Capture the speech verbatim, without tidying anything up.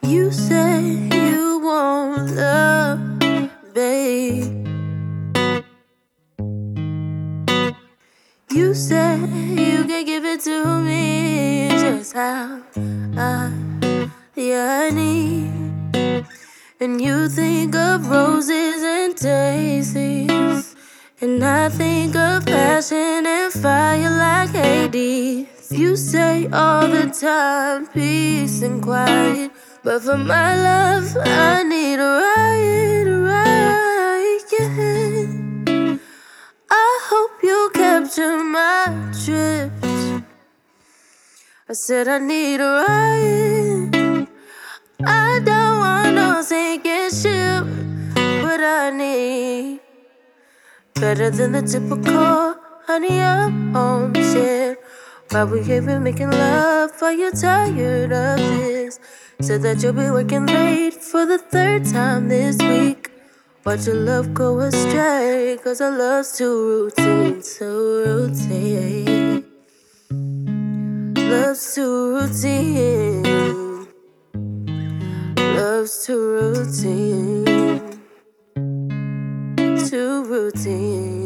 You say you want love, babe. You say you can give it to me just how I, yeah, I need. And you think of roses and daisies, and I think of passion and fire like Hades. You say all the time, peace and quiet, but for my love, I need a riot, a riot, yeah. I hope you capture my drift. I said I need a riot. I don't want no sinking ship, but I need better than the typical honey up on shit. Why we even making love? Are you tired of this? Said that you'll be working late for the third time this week. Watch your love go astray, cause our love's too routine, too routine. Love's too routine. Love's too routine. Too routine.